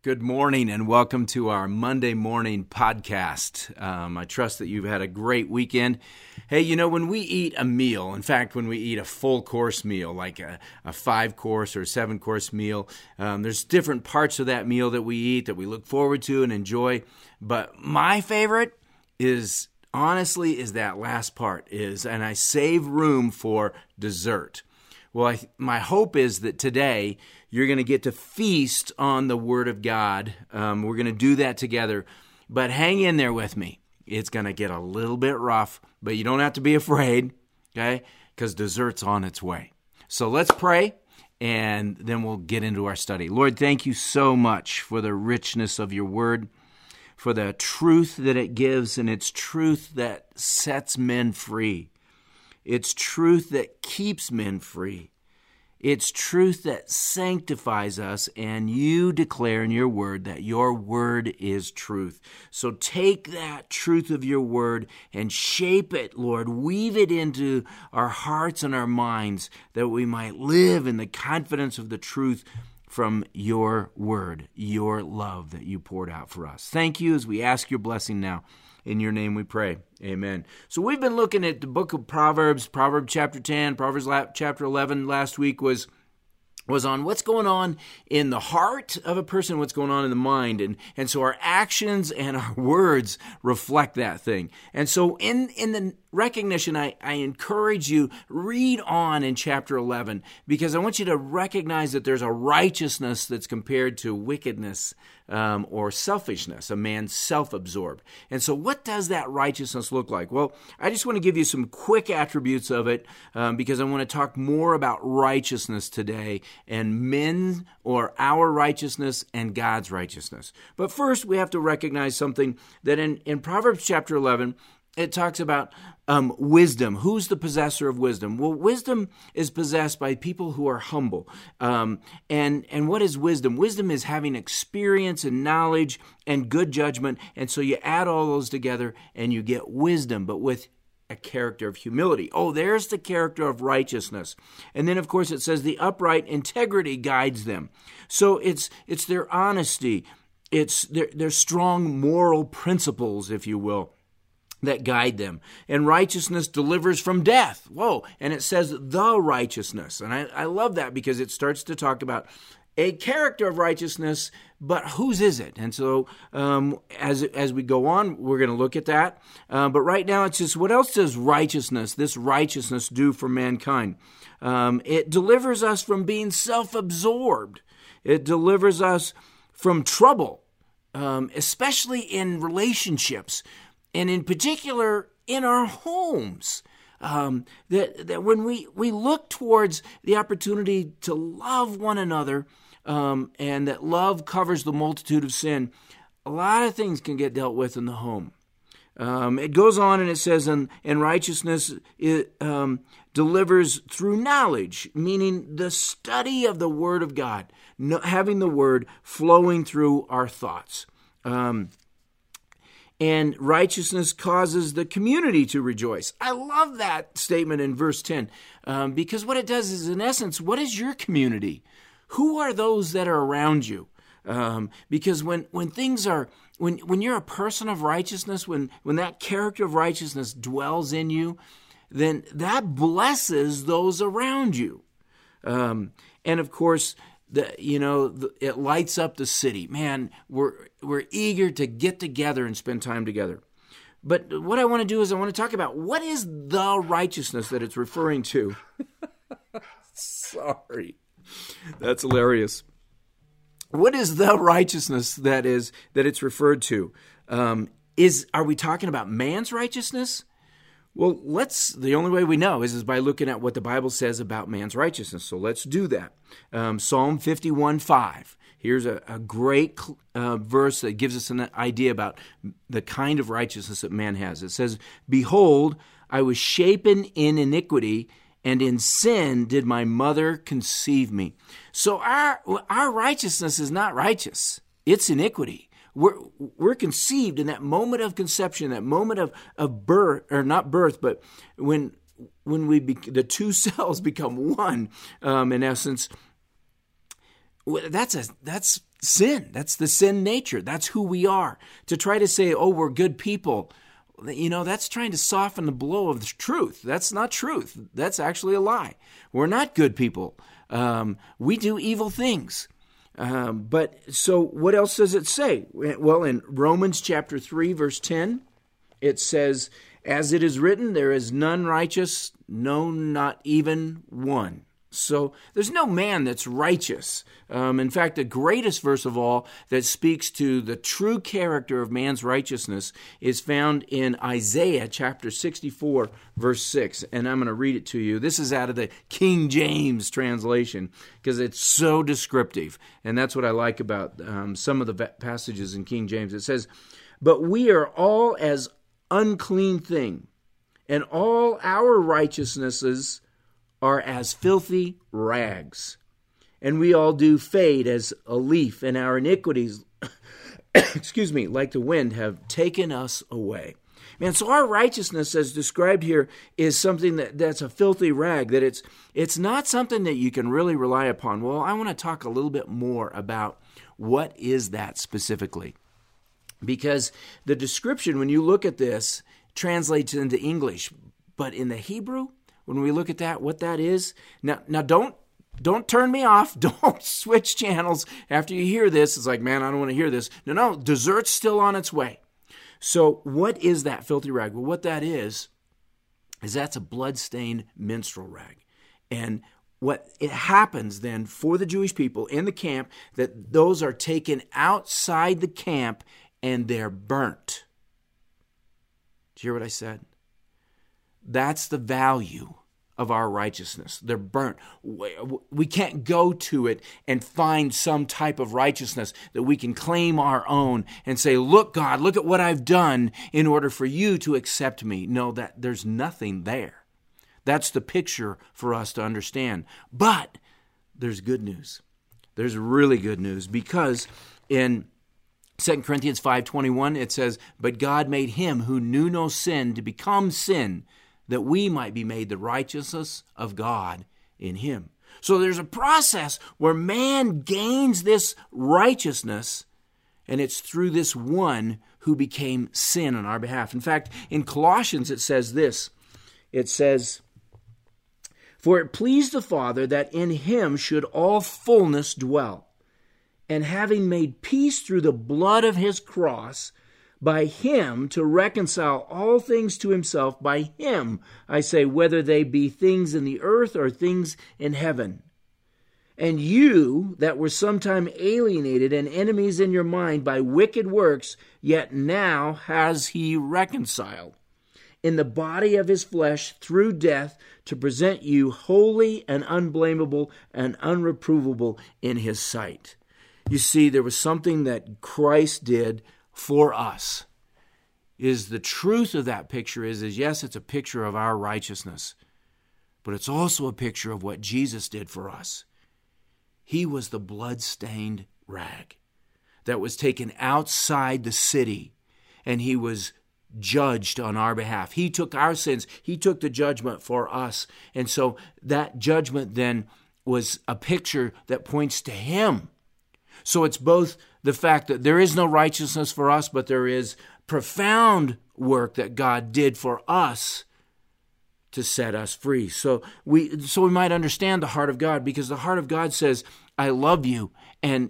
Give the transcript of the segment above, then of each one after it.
Good morning and welcome to our Monday morning podcast. I trust that you've had a great weekend. Hey, you know, when we eat a meal, in fact, when we eat a full course meal, like a 5-course or 7-course meal, there's different parts of that meal that we eat that we look forward to and enjoy. But my favorite is, honestly, is that last part, and I save room for dessert. Well, my hope is that today you're going to get to feast on the Word of God. We're going to do that together, but hang in there with me. It's going to get a little bit rough, but you don't have to be afraid, okay? Because dessert's on its way. So let's pray, and then we'll get into our study. Lord, thank you so much for the richness of your Word, for the truth that it gives, and it's truth that sets men free. It's truth that keeps men free. It's truth that sanctifies us, and you declare in your word that your word is truth. So take that truth of your word and shape it, Lord. Weave it into our hearts and our minds that we might live in the confidence of the truth from your word, your love that you poured out for us. Thank you as we ask your blessing now. In your name we pray. Amen. So we've been looking at the book of Proverbs, Proverbs chapter 10, Proverbs chapter 11 last week was on what's going on in the heart of a person, what's going on in the mind. And so our actions and our words reflect that thing. And so in the recognition, I encourage you, read on in chapter 11, because I want you to recognize that there's a righteousness that's compared to wickedness or selfishness, a man self-absorbed. And so what does that righteousness look like? Well, I just want to give you some quick attributes of it because I want to talk more about righteousness today and men or our righteousness and God's righteousness. But first, we have to recognize something that in Proverbs chapter 11, it talks about wisdom. Who's the possessor of wisdom? Well, wisdom is possessed by people who are humble. And what is wisdom? Wisdom is having experience and knowledge and good judgment. And so you add all those together and you get wisdom, but with a character of humility. Oh, there's the character of righteousness. And then, of course, it says the upright integrity guides them. So it's their honesty. It's their strong moral principles, if you will, that guide them. And righteousness delivers from death. Whoa. And it says the righteousness. And I love that because it starts to talk about a character of righteousness, but whose is it? And so as we go on, we're going to look at that. But right now it's just, what else does this righteousness do for mankind? It delivers us from being self-absorbed. It delivers us from trouble, especially in relationships. And in particular, in our homes, that when we look towards the opportunity to love one another, and that love covers the multitude of sin, a lot of things can get dealt with in the home. It goes on and it says, and righteousness delivers through knowledge, meaning the study of the Word of God, having the Word flowing through our thoughts. And righteousness causes the community to rejoice. I love that statement in verse 10 because what it does is, in essence, what is your community? Who are those that are around you? Because when things are, when you're a person of righteousness, when that character of righteousness dwells in you, then that blesses those around you. And of course, it lights up the city. Man, we're eager to get together and spend time together. But what I want to do is I want to talk about what is the righteousness that it's referring to. Sorry. That's hilarious. What is the righteousness that it's referred to? Are we talking about man's righteousness? Well, the only way we know is by looking at what the Bible says about man's righteousness. So let's do that. Psalm 51:5. Here's a great verse that gives us an idea about the kind of righteousness that man has. It says, "Behold, I was shapen in iniquity, and in sin did my mother conceive me." So our righteousness is not righteous. It's iniquity. We're conceived in that moment of conception, that moment of birth, or not birth, but when the two cells become one, in essence, That's sin. That's the sin nature. That's who we are. To try to say, oh, we're good people, that's trying to soften the blow of the truth. That's not truth. That's actually a lie. We're not good people. We do evil things. But so what else does it say? Well, in Romans chapter 3, verse 10, it says, as it is written, there is none righteous, no, not even one. So there's no man that's righteous. In fact, the greatest verse of all that speaks to the true character of man's righteousness is found in Isaiah chapter 64, verse 6. And I'm going to read it to you. This is out of the King James translation because it's so descriptive. And that's what I like about some of the passages in King James. It says, but we are all as unclean thing, and all our righteousnesses are as filthy rags, and we all do fade as a leaf, and our iniquities, like the wind, have taken us away. Man, so our righteousness, as described here, is something that's a filthy rag, that it's not something that you can really rely upon. Well, I want to talk a little bit more about what is that specifically. Because the description, when you look at this, translates into English. But in the Hebrew, when we look at that, what that is, now don't turn me off. Don't switch channels after you hear this. It's like, man, I don't want to hear this. No, dessert's still on its way. So what is that filthy rag? Well, what that is that's a blood-stained menstrual rag. And what it happens then for the Jewish people in the camp, that those are taken outside the camp and they're burnt. Did you hear what I said? That's the value of our righteousness. They're burnt. We can't go to it and find some type of righteousness that we can claim our own and say, look, God, look at what I've done in order for you to accept me. No, that there's nothing there. That's the picture for us to understand. But there's good news. There's really good news, because in 2 Corinthians 5:21, it says, but God made him who knew no sin to become sin, that we might be made the righteousness of God in him. So there's a process where man gains this righteousness, and it's through this one who became sin on our behalf. In fact, in Colossians it says this. It says, for it pleased the Father that in him should all fullness dwell, and having made peace through the blood of his cross, by him to reconcile all things to himself, by him, I say, whether they be things in the earth or things in heaven. And you that were sometime alienated and enemies in your mind by wicked works, yet now has he reconciled in the body of his flesh through death, to present you holy and unblameable and unreprovable in his sight. You see, there was something that Christ did for us. Is the truth of that picture is yes, it's a picture of our righteousness, but it's also a picture of what Jesus did for us. He was the blood-stained rag that was taken outside the city, and he was judged on our behalf. He took our sins. He took the judgment for us. And so that judgment then was a picture that points to him. So it's both the fact that there is no righteousness for us, but there is profound work that God did for us to set us free. So we might understand the heart of God, because the heart of God says, I love you, and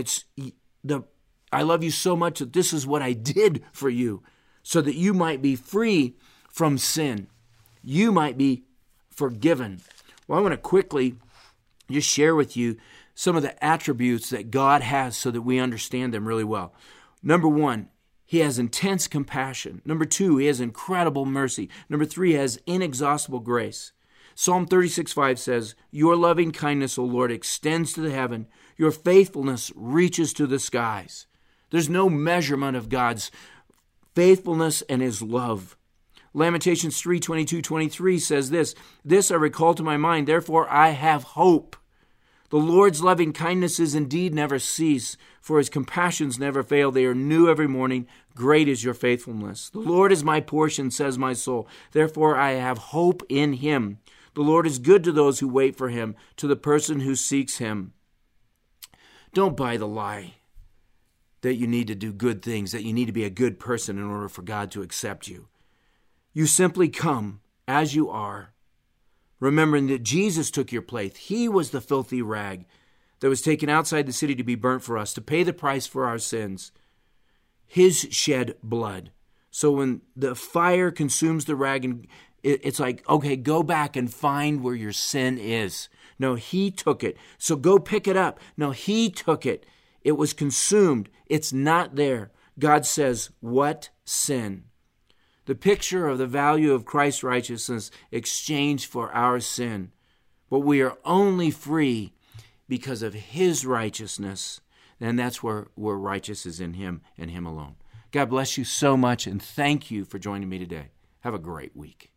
I love you so much that this is what I did for you, so that you might be free from sin. You might be forgiven. Well, I want to quickly just share with you some of the attributes that God has so that we understand them really well. Number one, he has intense compassion. Number two, he has incredible mercy. Number three, he has inexhaustible grace. Psalm 36:5 says, your loving kindness, O Lord, extends to the heaven. Your faithfulness reaches to the skies. There's no measurement of God's faithfulness and his love. Lamentations 3:22-23 says this I recall to my mind, therefore I have hope. The Lord's loving kindnesses indeed never cease, for his compassions never fail. They are new every morning. Great is your faithfulness. The Lord is my portion, says my soul. Therefore I have hope in him. The Lord is good to those who wait for him, to the person who seeks him. Don't buy the lie that you need to do good things, that you need to be a good person in order for God to accept you. You simply come as you are, remembering that Jesus took your place. He was the filthy rag that was taken outside the city to be burnt for us, to pay the price for our sins. His shed blood. So when the fire consumes the rag, and it's like, okay, go back and find where your sin is. No, he took it. So go pick it up. No, he took it. It was consumed. It's not there. God says, what sin? The picture of the value of Christ's righteousness exchanged for our sin. But we are only free because of his righteousness. And that's where righteous is in him and him alone. God bless you so much, and thank you for joining me today. Have a great week.